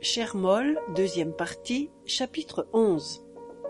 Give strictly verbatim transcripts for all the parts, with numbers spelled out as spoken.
Chère Molle, deuxième partie, chapitre onze.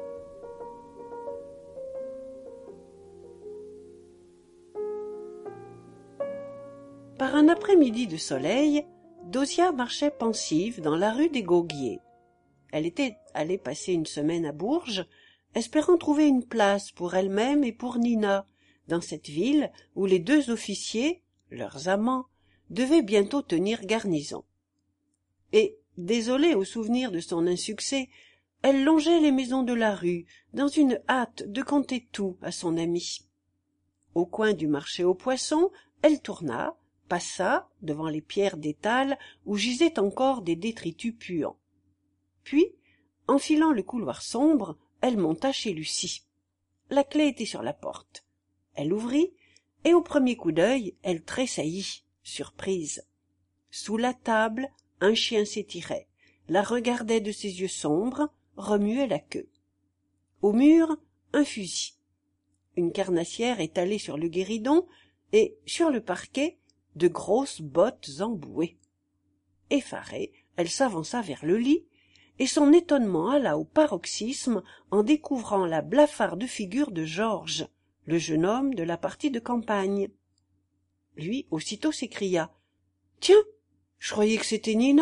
Par un après-midi de soleil, Dosia marchait pensive dans la rue des Goguiers. Elle était allée passer une semaine à Bourges, espérant trouver une place pour elle-même et pour Nina, dans cette ville où les deux officiers, leurs amants, devaient bientôt tenir garnison. Et, désolée au souvenir de son insuccès, elle longeait les maisons de la rue, dans une hâte de conter tout à son ami. Au coin du marché aux poissons, elle tourna, passa devant les pierres d'étal où gisaient encore des détritus puants. Puis, enfilant le couloir sombre, elle monta chez Lucie. La clé était sur la porte. Elle ouvrit, et au premier coup d'œil, elle tressaillit, surprise. Sous la table, un chien s'étirait, la regardait de ses yeux sombres, remuait la queue. Au mur, un fusil. Une carnassière étalée sur le guéridon, et, sur le parquet, de grosses bottes embouées. Effarée, elle s'avança vers le lit, et son étonnement alla au paroxysme en découvrant la blafarde figure de Georges, le jeune homme de la partie de campagne. Lui, aussitôt, s'écria « Tiens, je croyais que c'était Nina. »«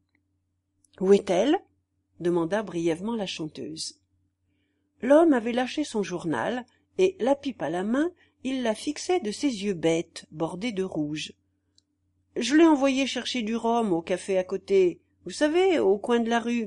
Où est-elle » demanda brièvement la chanteuse. L'homme avait lâché son journal, et, la pipe à la main, il la fixait de ses yeux bêtes, bordés de rouge. « Je l'ai envoyé chercher du rhum au café à côté, vous savez, au coin de la rue. »«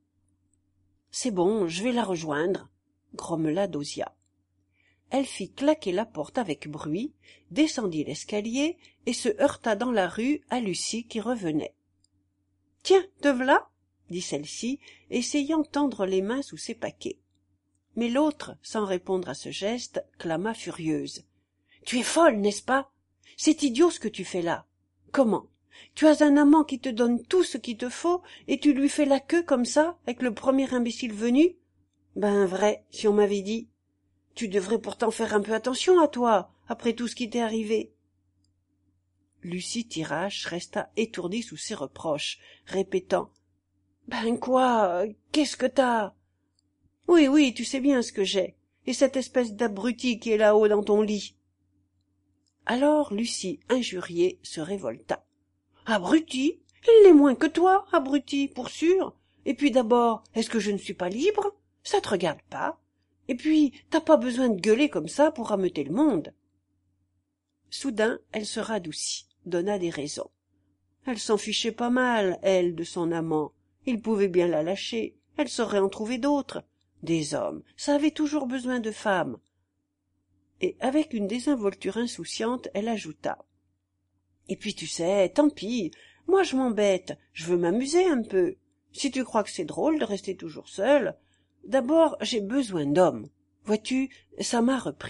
C'est bon, je vais la rejoindre, » grommela Dosia. Elle fit claquer la porte avec bruit, descendit l'escalier et se heurta dans la rue à Lucie qui revenait. « Tiens, te v'là » dit celle-ci, essayant de tendre les mains sous ses paquets. Mais l'autre, sans répondre à ce geste, clama furieuse. « Tu es folle, n'est-ce pas? C'est idiot ce que tu fais là. Comment? Tu as un amant qui te donne tout ce qu'il te faut, et tu lui fais la queue comme ça, avec le premier imbécile venu? Ben vrai, si on m'avait dit. Tu devrais pourtant faire un peu attention à toi, après tout ce qui t'est arrivé. » Lucie Tirache resta étourdie sous ses reproches, répétant « Ben quoi? Qu'est-ce que t'as? »« Oui, oui, tu sais bien ce que j'ai, et cette espèce d'abruti qui est là-haut dans ton lit. » Alors Lucie, injuriée, se révolta. « Abruti? Il l'est moins que toi, abruti, pour sûr. Et puis d'abord, est-ce que je ne suis pas libre? Ça te regarde pas. Et puis, t'as pas besoin de gueuler comme ça pour rameuter le monde. » Soudain, elle se radoucit, donna des raisons. Elle s'en fichait pas mal, elle, de son amant. Il pouvait bien la lâcher, elle saurait en trouver d'autres. Des hommes, ça avait toujours besoin de femmes. Et avec une désinvolture insouciante, elle ajouta. « Et puis tu sais, tant pis, moi je m'embête, je veux m'amuser un peu. Si tu crois que c'est drôle de rester toujours seule, d'abord j'ai besoin d'hommes. Vois-tu, ça m'a repris. »«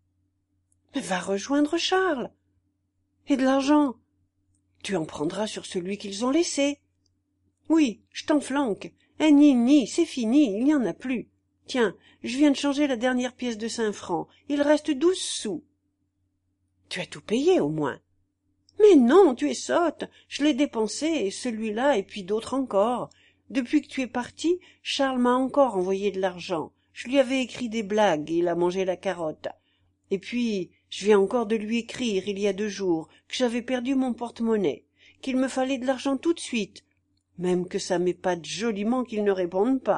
Va rejoindre Charles. Et de l'argent? Tu en prendras sur celui qu'ils ont laissé. Oui, je t'en flanque. Un ni-ni, c'est fini, il n'y en a plus. Tiens, je viens de changer la dernière pièce de cinq francs. Il reste douze sous. »« Tu as tout payé, au moins. »« Mais non, tu es sotte. Je l'ai dépensé, et celui-là, et puis d'autres encore. Depuis que tu es parti, Charles m'a encore envoyé de l'argent. Je lui avais écrit des blagues, et il a mangé la carotte. Et puis, je viens encore de lui écrire, il y a deux jours, que j'avais perdu mon porte-monnaie, qu'il me fallait de l'argent tout de suite, même que ça m'épate joliment qu'il ne réponde pas. »«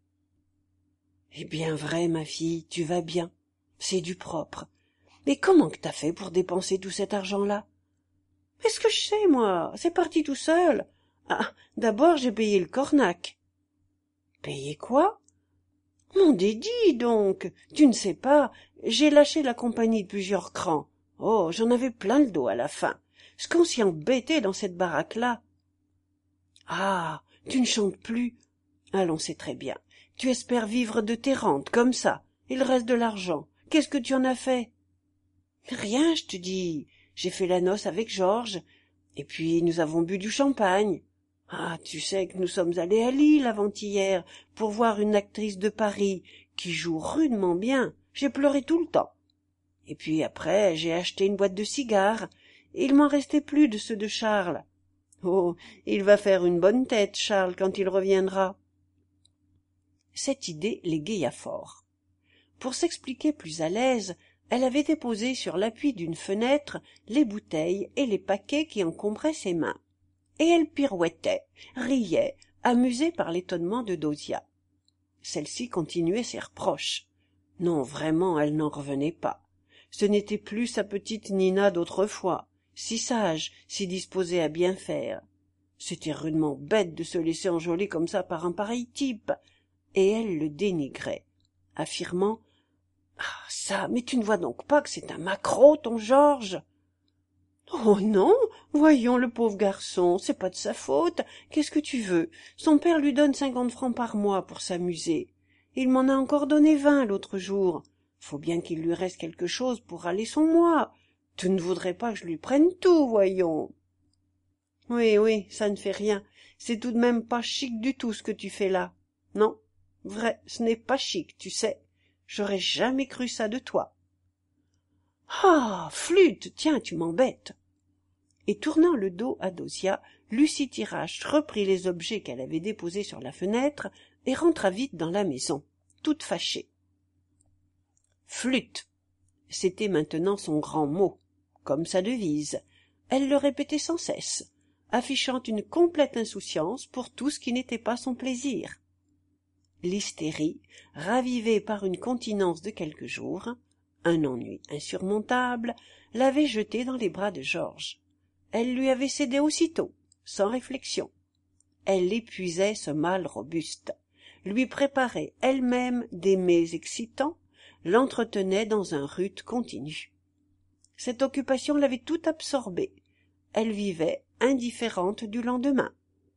Eh bien vrai, ma fille, tu vas bien. C'est du propre. Mais comment que t'as fait pour dépenser tout cet argent-là? » ?»« Est-ce que je sais, moi? C'est parti tout seul. Ah, d'abord j'ai payé le cornac. »« Payé quoi? » ?»« Mon dédit, donc. Tu ne sais pas, j'ai lâché la compagnie de plusieurs crans. Oh, j'en avais plein le dos à la fin. Ce qu'on s'y embêtait dans cette baraque-là. »« Ah, tu ne chantes plus? Allons, c'est très bien. Tu espères vivre de tes rentes, comme ça, et le reste de l'argent. Qu'est-ce que tu en as fait? »« Rien, je te dis. J'ai fait la noce avec Georges, et puis nous avons bu du champagne. Ah, tu sais que nous sommes allés à Lille avant-hier pour voir une actrice de Paris qui joue rudement bien. J'ai pleuré tout le temps. Et puis après, j'ai acheté une boîte de cigares, et il m'en restait plus de ceux de Charles. Oh, il va faire une bonne tête, Charles, quand il reviendra. Cette idée l'égaya fort. Pour s'expliquer plus à l'aise, elle avait déposé sur l'appui d'une fenêtre les bouteilles et les paquets qui encombraient ses mains. Et elle pirouettait, riait, amusée par l'étonnement de Dosia. Celle-ci continuait ses reproches. Non, vraiment, elle n'en revenait pas. Ce n'était plus sa petite Nina d'autrefois, si sage, si disposée à bien faire. C'était rudement bête de se laisser enjôler comme ça par un pareil type, et elle le dénigrait, affirmant « Ah, ça, mais tu ne vois donc pas que c'est un maquereau, ton Georges !»« Oh non, voyons, le pauvre garçon, c'est pas de sa faute. Qu'est-ce que tu veux? Son père lui donne cinquante francs par mois pour s'amuser. Il m'en a encore donné vingt l'autre jour. Faut bien qu'il lui reste quelque chose pour aller son mois. Tu ne voudrais pas que je lui prenne tout, voyons. » « Oui, oui, ça ne fait rien. C'est tout de même pas chic du tout ce que tu fais là. Non, vrai, ce n'est pas chic, tu sais. J'aurais jamais cru ça de toi. »« Ah, flûte, tiens, tu m'embêtes. » Et tournant le dos à Dosia, Lucie Tirache reprit les objets qu'elle avait déposés sur la fenêtre et rentra vite dans la maison, toute fâchée. Flûte, c'était maintenant son grand mot, comme sa devise. Elle le répétait sans cesse, affichant une complète insouciance pour tout ce qui n'était pas son plaisir. L'hystérie, ravivée par une continence de quelques jours, un ennui insurmontable, l'avait jetée dans les bras de Georges. Elle lui avait cédé aussitôt, sans réflexion. Elle épuisait ce mâle robuste, lui préparait elle-même des mets excitants, l'entretenait dans un rut continu. Cette occupation l'avait tout absorbée. Elle vivait indifférente du lendemain.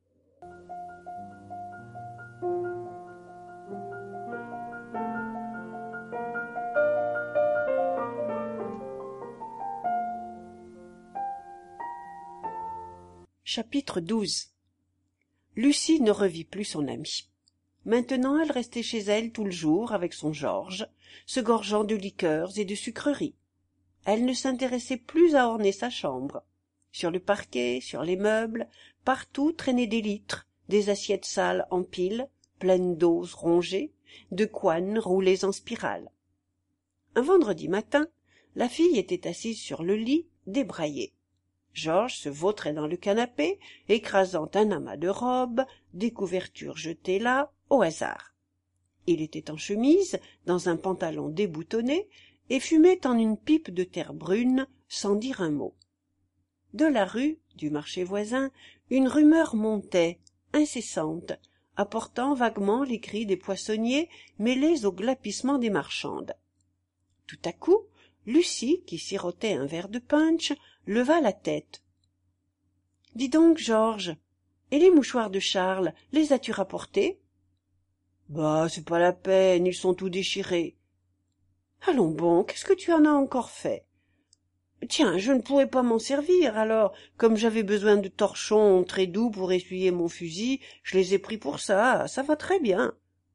Chapitre douze. Lucie ne revit plus son amie. Maintenant elle restait chez elle tout le jour avec son Georges, se gorgeant de liqueurs et de sucreries. Elle ne s'intéressait plus à orner sa chambre. Sur le parquet, sur les meubles, partout traînaient des litres, des assiettes sales en pile, pleines d'os rongés, de couennes roulées en spirale. Un vendredi matin, la fille était assise sur le lit, débraillée. Georges se vautrait dans le canapé, écrasant un amas de robes, des couvertures jetées là, au hasard. Il était en chemise, dans un pantalon déboutonné, et fumait en une pipe de terre brune, sans dire un mot. De la rue, du marché voisin, une rumeur montait, incessante, apportant vaguement les cris des poissonniers mêlés au glapissement des marchandes. Tout à coup, Lucie, qui sirotait un verre de punch, leva la tête. « Dis donc, Georges, et les mouchoirs de Charles, les as-tu rapportés ?»« Bah, c'est pas la peine, ils sont tout déchirés. »« Allons bon, qu'est-ce que tu en as encore fait ? » ?»« Tiens, je ne pourrais pas m'en servir, alors, comme j'avais besoin de torchons très doux pour essuyer mon fusil, je les ai pris pour ça, ça va très bien. »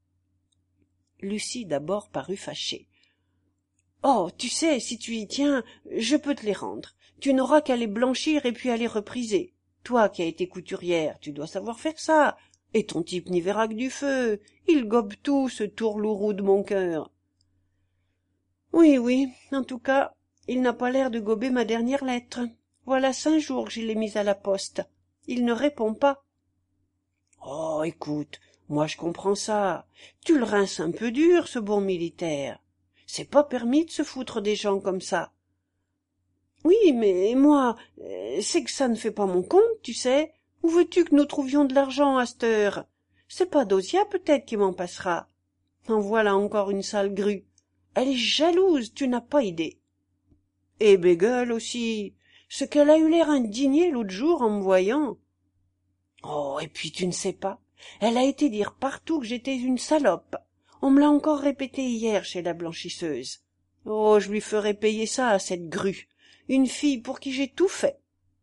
Lucie d'abord parut fâchée. « Oh, tu sais, si tu y tiens, je peux te les rendre. Tu n'auras qu'à les blanchir et puis à les repriser. Toi qui as été couturière, tu dois savoir faire ça. Et ton type n'y verra que du feu. Il gobe tout, ce tourlourou de mon cœur. » « Oui, oui, en tout cas, il n'a pas l'air de gober ma dernière lettre. Voilà cinq jours que je l'ai mise à la poste. Il ne répond pas. »« Oh, écoute, moi je comprends ça. Tu le rinces un peu dur, ce bon militaire. C'est pas permis de se foutre des gens comme ça. »« Oui, mais moi, c'est que ça ne fait pas mon compte, tu sais. Où veux-tu que nous trouvions de l'argent à cette heure? C'est pas Dosia peut-être qui m'en passera. En voilà encore une sale grue. Elle est jalouse, tu n'as pas idée. Et bégueule aussi, ce qu'elle a eu l'air indignée l'autre jour en me voyant. Oh, et puis tu ne sais pas, elle a été dire partout que j'étais une salope. On me l'a encore répété hier chez la blanchisseuse. Oh, je lui ferai payer ça à cette grue, une fille pour qui j'ai tout fait. »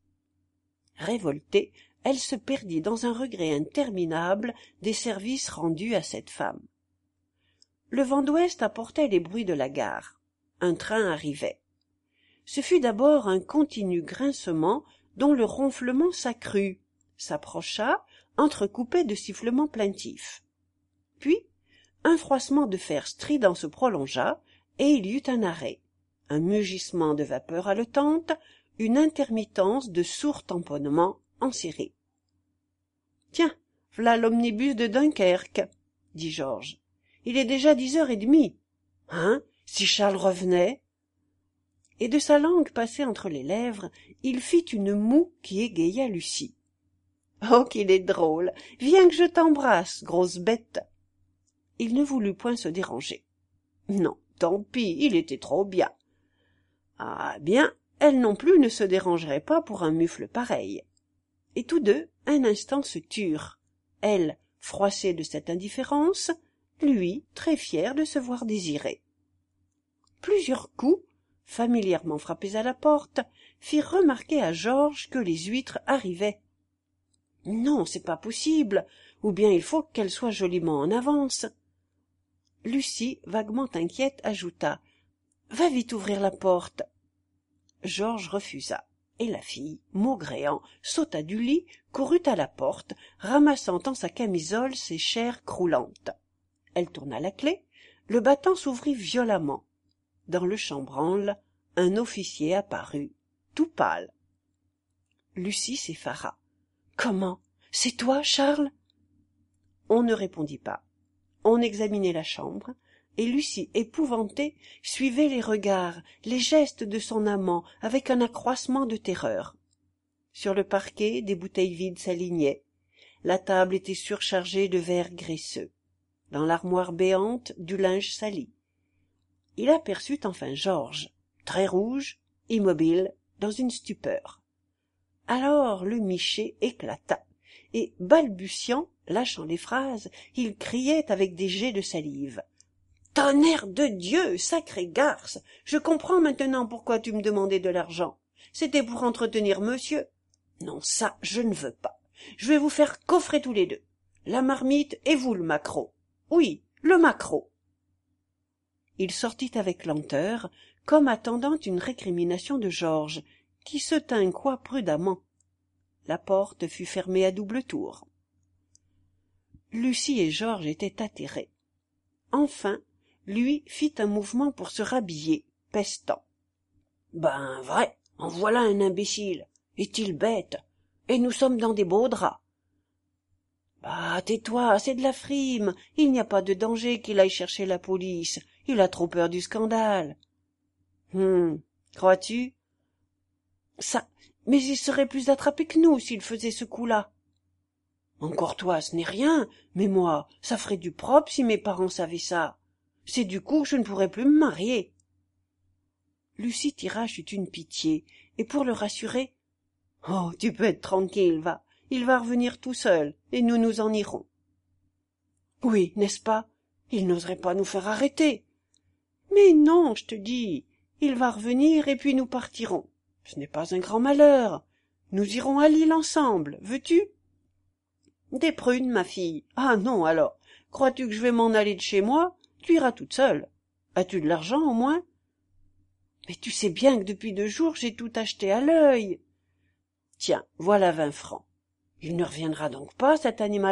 Révoltée, elle se perdit dans un regret interminable des services rendus à cette femme. Le vent d'ouest apportait les bruits de la gare. Un train arrivait. Ce fut d'abord un continu grincement dont le ronflement s'accrut, s'approcha, entrecoupé de sifflements plaintifs. Puis, un froissement de fer strident se prolongea, et il y eut un arrêt, un mugissement de vapeur haletante, une intermittence de sourds tamponnements en série. « Tiens, v'là l'omnibus de Dunkerque, » dit Georges. « Il est déjà dix heures et demie. Hein, si Charles revenait !» Et de sa langue passée entre les lèvres, il fit une moue qui égaya Lucie. « Oh, qu'il est drôle! Viens que je t'embrasse, grosse bête !» Il ne voulut point se déranger. Non, tant pis, il était trop bien. Ah bien, elle non plus ne se dérangerait pas pour un mufle pareil. Et tous deux, un instant, se turent. Elle, froissée de cette indifférence, lui, très fier de se voir désiré. Plusieurs coups, familièrement frappés à la porte, firent remarquer à Georges que les huîtres arrivaient. Non, c'est pas possible, ou bien il faut qu'elle soit joliment en avance. Lucie, vaguement inquiète, ajouta « Va vite ouvrir la porte !» Georges refusa, et la fille, maugréant, sauta du lit, courut à la porte, ramassant en sa camisole ses chairs croulantes. Elle tourna la clef, le battant s'ouvrit violemment. Dans le chambranle, un officier apparut, tout pâle. Lucie s'effara. « Comment? C'est toi, Charles ?» On ne répondit pas. On examinait la chambre, et Lucie, épouvantée, suivait les regards, les gestes de son amant avec un accroissement de terreur. Sur le parquet, des bouteilles vides s'alignaient. La table était surchargée de verres graisseux. Dans l'armoire béante, du linge sali. Il aperçut enfin Georges, très rouge, immobile, dans une stupeur. Alors le Miché éclata, et, balbutiant, lâchant les phrases, il criait avec des jets de salive. « Tonnerre de Dieu, sacré garce, je comprends maintenant pourquoi tu me demandais de l'argent. C'était pour entretenir monsieur. Non, ça, je ne veux pas. Je vais vous faire coffrer tous les deux. La marmite et vous le maquereau. Oui, le maquereau. » Il sortit avec lenteur, comme attendant une récrimination de Georges, qui se tint quoi prudemment. La porte fut fermée à double tour. Lucie et Georges étaient atterrés. Enfin, lui fit un mouvement pour se rhabiller, pestant. « Ben vrai, en voilà un imbécile. Est-il bête? Et nous sommes dans des beaux draps. »« Bah, tais-toi, c'est de la frime. Il n'y a pas de danger qu'il aille chercher la police. Il a trop peur du scandale. »« Hum, crois-tu? »« Ça, mais il serait plus attrapé que nous s'il faisait ce coup-là. »« Encore toi, ce n'est rien, mais moi, ça ferait du propre si mes parents savaient ça. C'est du coup que je ne pourrais plus me marier. » Lucie Tirage eut une pitié, et pour le rassurer, « Oh, tu peux être tranquille, va, il va revenir tout seul, et nous nous en irons. »« Oui, n'est-ce pas? Il n'oserait pas nous faire arrêter. »« Mais non, je te dis, il va revenir, et puis nous partirons. Ce n'est pas un grand malheur. Nous irons à Lille ensemble, veux-tu? » « Des prunes, ma fille. Ah non, alors, crois-tu que je vais m'en aller de chez moi? Tu iras toute seule. As-tu de l'argent, au moins? »« Mais tu sais bien que depuis deux jours, j'ai tout acheté à l'œil. »« Tiens, voilà vingt francs. Il ne reviendra donc pas, cet animal-là ?»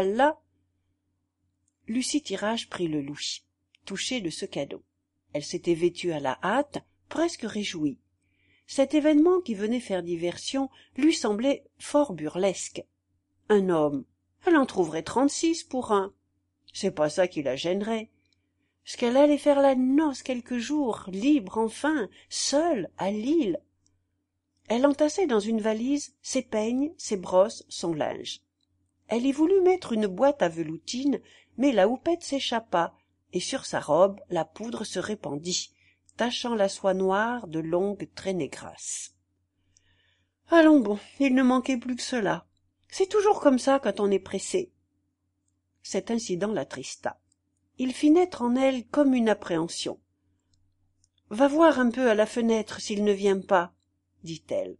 Lucie Tirage prit le louis, touchée de ce cadeau. Elle s'était vêtue à la hâte, presque réjouie. Cet événement qui venait faire diversion lui semblait fort burlesque. Un homme, elle en trouverait trente-six pour un. C'est pas ça qui la gênerait. Ce qu'elle allait faire la noce quelques jours, libre enfin, seule, à Lille. Elle entassait dans une valise ses peignes, ses brosses, son linge. Elle y voulut mettre une boîte à veloutine, mais la houppette s'échappa, et sur sa robe la poudre se répandit, tachant la soie noire de longues traînées grasses. Allons bon, il ne manquait plus que cela. C'est toujours comme ça quand on est pressé. Cet incident l'attrista. Il fit naître en elle comme une appréhension. « Va voir un peu à la fenêtre s'il ne vient pas, » dit-elle.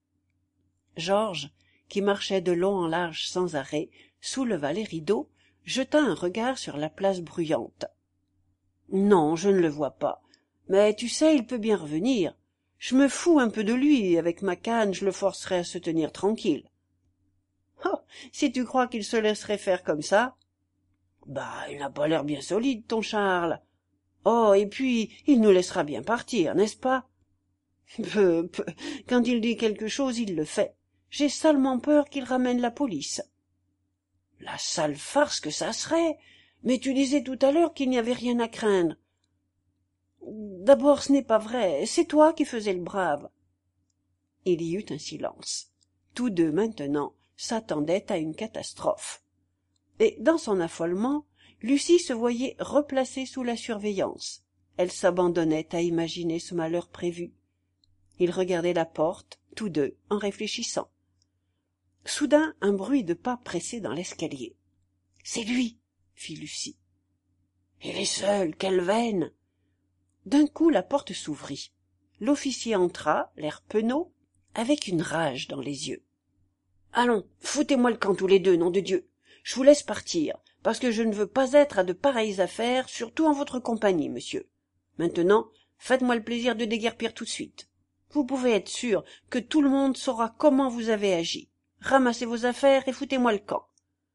Georges, qui marchait de long en large sans arrêt, souleva les rideaux, jeta un regard sur la place bruyante. « Non, je ne le vois pas. Mais tu sais, il peut bien revenir. Je me fous un peu de lui, et avec ma canne, je le forcerai à se tenir tranquille. » Oh, si tu crois qu'il se laisserait faire comme ça. Bah, il n'a pas l'air bien solide, ton Charles. Oh, et puis, il nous laissera bien partir, n'est-ce pas? Peu, peu, quand il dit quelque chose, il le fait. J'ai salement peur qu'il ramène la police. La sale farce que ça serait! Mais tu disais tout à l'heure qu'il n'y avait rien à craindre. D'abord, ce n'est pas vrai, c'est toi qui faisais le brave. Il y eut un silence. Tous deux, maintenant, s'attendaient à une catastrophe. Et, dans son affolement, Lucie se voyait replacée sous la surveillance. Elle s'abandonnait à imaginer ce malheur prévu. Ils regardaient la porte, tous deux, en réfléchissant. Soudain, un bruit de pas pressés dans l'escalier. « C'est lui !» fit Lucie. « Il est seul, quelle veine !» D'un coup, la porte s'ouvrit. L'officier entra, l'air penaud, avec une rage dans les yeux. « Allons, foutez-moi le camp tous les deux, nom de Dieu. Je vous laisse partir, parce que je ne veux pas être à de pareilles affaires, surtout en votre compagnie, monsieur. Maintenant, faites-moi le plaisir de déguerpir tout de suite. Vous pouvez être sûr que tout le monde saura comment vous avez agi. Ramassez vos affaires et foutez-moi le camp. »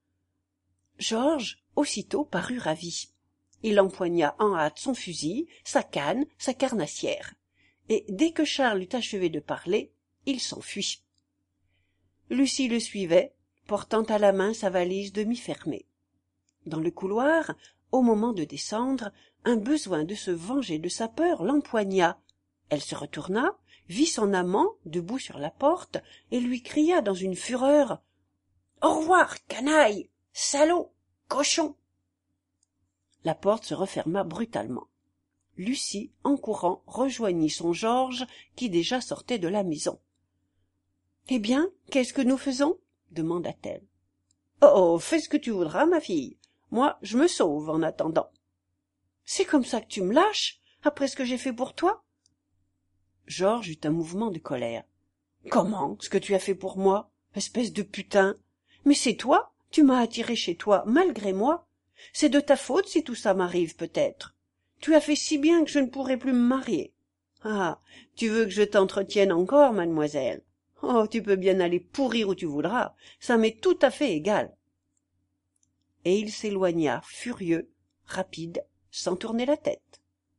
Georges, aussitôt, parut ravi. Il empoigna en hâte son fusil, sa canne, sa carnassière. Et dès que Charles eut achevé de parler, il s'enfuit. Lucie le suivait, portant à la main sa valise demi-fermée. Dans le couloir, au moment de descendre, un besoin de se venger de sa peur l'empoigna. Elle se retourna, vit son amant, debout sur la porte, et lui cria dans une fureur « Au revoir, canaille, salaud, cochon !» La porte se referma brutalement. Lucie, en courant, rejoignit son Georges, qui déjà sortait de la maison. « Eh bien, qu'est-ce que nous faisons ?» demanda-t-elle. « Oh, fais ce que tu voudras, ma fille. Moi, je me sauve en attendant. »« C'est comme ça que tu me lâches, après ce que j'ai fait pour toi ?» Georges eut un mouvement de colère. « Comment, ce que tu as fait pour moi, espèce de putain? Mais c'est toi, tu m'as attiré chez toi, malgré moi. C'est de ta faute si tout ça m'arrive, peut-être. Tu as fait si bien que je ne pourrai plus me marier. Ah, tu veux que je t'entretienne encore, mademoiselle? Oh, tu peux bien aller pourrir où tu voudras, ça m'est tout à fait égal. » Et il s'éloigna, furieux, rapide, sans tourner la tête.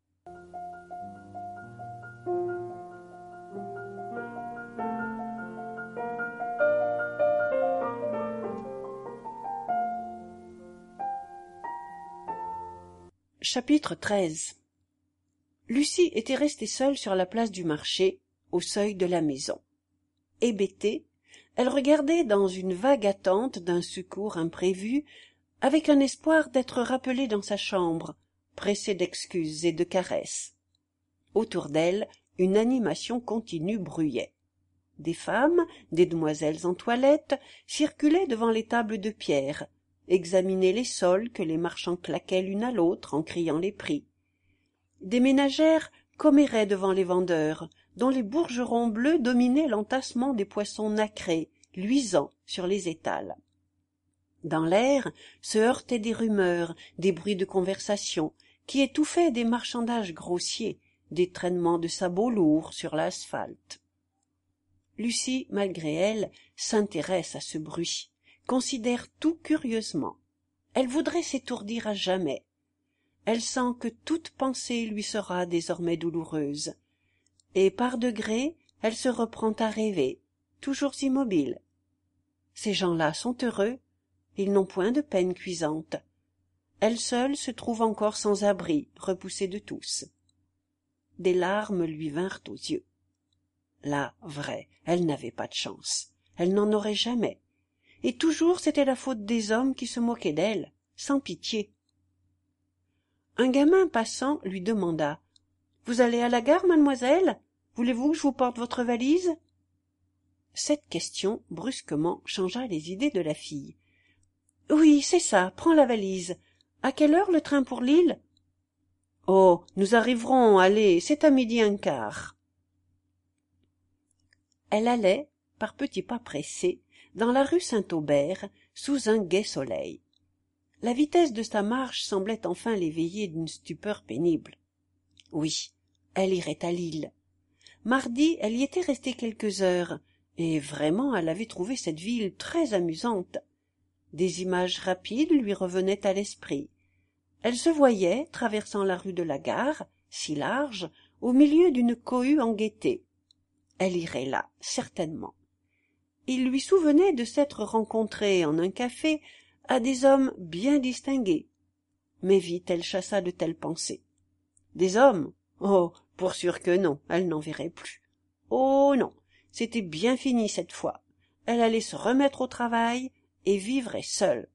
Chapitre treize. Lucie était restée seule sur la place du marché, au seuil de la maison. Hébétée, elle regardait dans une vague attente d'un secours imprévu, avec un espoir d'être rappelée dans sa chambre, pressée d'excuses et de caresses. Autour d'elle, une animation continue bruyait. Des femmes, des demoiselles en toilette, circulaient devant les tables de pierre, examinaient les sols que les marchands claquaient l'une à l'autre en criant les prix. Des ménagères comméraient devant les vendeurs, dont les bourgerons bleus dominaient l'entassement des poissons nacrés, luisants sur les étals. Dans l'air se heurtaient des rumeurs, des bruits de conversation, qui étouffaient des marchandages grossiers, des traînements de sabots lourds sur l'asphalte. Lucie, malgré elle, s'intéresse à ce bruit, considère tout curieusement. Elle voudrait s'étourdir à jamais. Elle sent que toute pensée lui sera désormais douloureuse. Et par degrés, elle se reprend à rêver, toujours immobile. Ces gens-là sont heureux, ils n'ont point de peine cuisante. Elle seule se trouve encore sans abri, repoussée de tous. Des larmes lui vinrent aux yeux. Là, vrai, elle n'avait pas de chance. Elle n'en aurait jamais. Et toujours c'était la faute des hommes qui se moquaient d'elle, sans pitié. Un gamin passant lui demanda « Vous allez à la gare, mademoiselle? Voulez-vous que je vous porte votre valise ?» Cette question, brusquement, changea les idées de la fille. « Oui, c'est ça, prends la valise. À quelle heure le train pour Lille ?»« Oh, nous arriverons, allez, c'est à midi un quart. » Elle allait, par petits pas pressés, dans la rue Saint-Aubert, sous un gai soleil. La vitesse de sa marche semblait enfin l'éveiller d'une stupeur pénible. Oui, elle irait à Lille. Mardi, elle y était restée quelques heures, Et vraiment elle avait trouvé cette ville très amusante. Des images rapides lui revenaient à l'esprit. Elle se voyait traversant la rue de la Gare, si large, au milieu d'une cohue en gaieté. Elle irait là, certainement. Il lui souvenait de s'être rencontrée en un café à des hommes bien distingués. Mais vite elle chassa de telles pensées. Des hommes? Oh, pour sûr que non, elle n'en verrait plus. Oh non, c'était bien fini cette fois. Elle allait se remettre au travail et vivrait seule.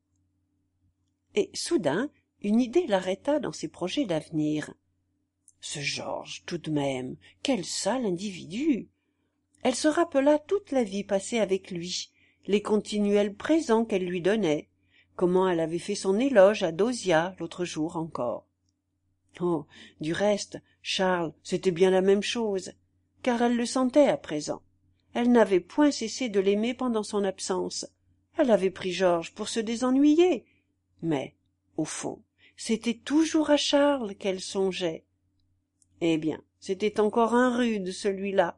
Et soudain, une idée l'arrêta dans ses projets d'avenir. Ce Georges, tout de même, quel sale individu! Elle se rappela toute la vie passée avec lui, les continuels présents qu'elle lui donnait, comment elle avait fait son éloge à Dosia l'autre jour encore. Oh, du reste, Charles, c'était bien la même chose, car elle le sentait à présent. Elle n'avait point cessé de l'aimer pendant son absence. Elle avait pris Georges pour se désennuyer. Mais, au fond, c'était toujours à Charles qu'elle songeait. Eh bien, c'était encore un rude, celui-là.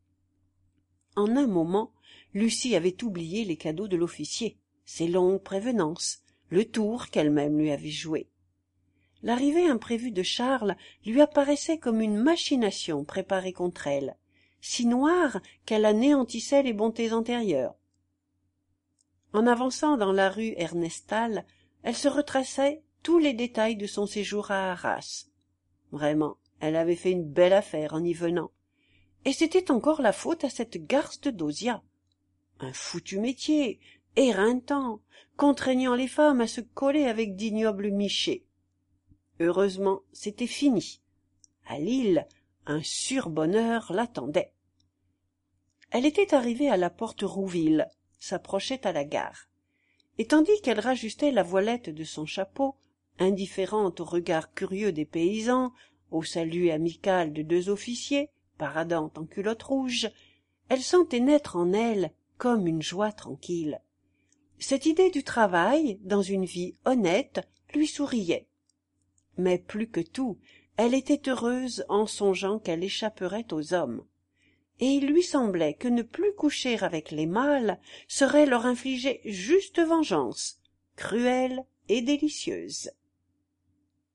En un moment, Lucie avait oublié les cadeaux de l'officier, ses longues prévenances, le tour qu'elle-même lui avait joué. L'arrivée imprévue de Charles lui apparaissait comme une machination préparée contre elle, si noire qu'elle anéantissait les bontés antérieures. En avançant dans la rue Ernestal, elle se retraçait tous les détails de son séjour à Arras. Vraiment, elle avait fait une belle affaire en y venant. Et c'était encore la faute à cette garce de Dosia. Un foutu métier, éreintant, contraignant les femmes à se coller avec d'ignobles michets. Heureusement, c'était fini. À Lille, un surbonheur l'attendait. Elle était arrivée à la porte Rouville, s'approchait à la gare. Et tandis qu'elle rajustait la voilette de son chapeau, indifférente aux regards curieux des paysans, au salut amical de deux officiers, paradant en culotte rouge, elle sentait naître en elle comme une joie tranquille. Cette idée du travail, dans une vie honnête, lui souriait. Mais plus que tout, elle était heureuse en songeant qu'elle échapperait aux hommes. Et il lui semblait que ne plus coucher avec les mâles serait leur infliger juste vengeance, cruelle et délicieuse.